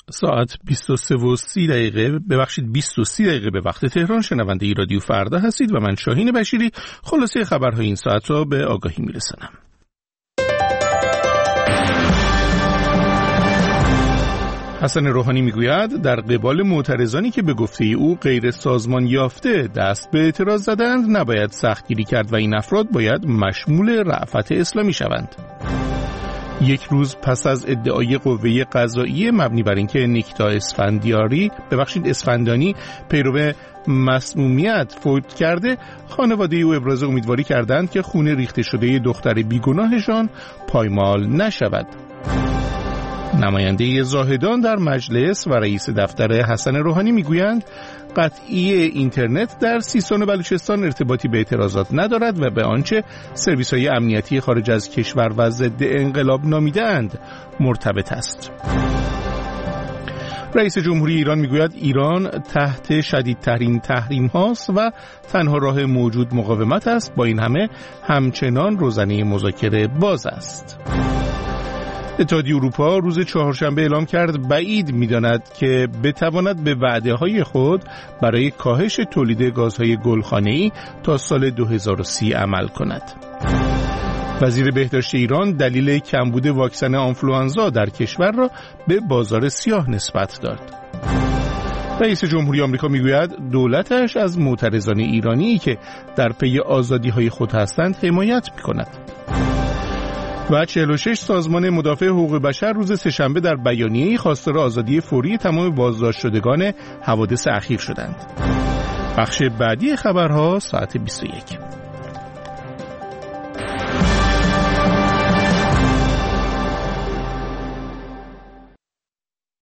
ساعت 23 دقیقه به وقت تهران. شنونده رادیو فردا هستید و من شاهین بشیری خلاصه خبرهای این ساعت را به آگاهی میرسانم. حسن روحانی میگوید در قبال معترضانی که به گفته او غیر سازمان یافته دست به اعتراض زدند نباید سختگیری کرد و این افراد باید مشمول رأفت اسلامی شوند. یک روز پس از ادعای قوه قضاییه مبنی بر اینکه نیکتا اسفندانی پیرو مسمومیت فوت کرده، خانواده او ابراز امیدواری کردند که خون ریخته شده دختر بیگناهشان پایمال نشود. نماینده زاهدان در مجلس و رئیس دفتر حسن روحانی میگویند قطعی اینترنت در سیستان و بلوچستان ارتباطی به اعتراضات ندارد و به آنچه سرویس‌های امنیتی خارج از کشور و ضد انقلاب نامیده‌اند مرتبط است. رئیس جمهوری ایران میگوید ایران تحت شدیدترین تحریم هاست و تنها راه موجود مقاومت است. با این همه همچنان روزنه مذاکره باز است. اتحادیه اروپا روز چهارشنبه اعلام کرد بعید می‌داند که بتواند به وعده‌های خود برای کاهش تولید گازهای گلخانه‌ای تا سال 2030 عمل کند. وزیر بهداشت ایران دلیل کمبود واکسن آنفلوانزا در کشور را به بازار سیاه نسبت داد. رئیس جمهوری آمریکا میگوید دولتش از معترضان ایرانی که در پی آزادی‌های خود هستند حمایت می‌کند. و 46 سازمان مدافع حقوق بشر روز سه‌شنبه در بیانیه‌ای خواستار آزادی فوری تمام بازداشت شدگان حوادث اخیر شدند. بخش بعدی خبرها ساعت 21.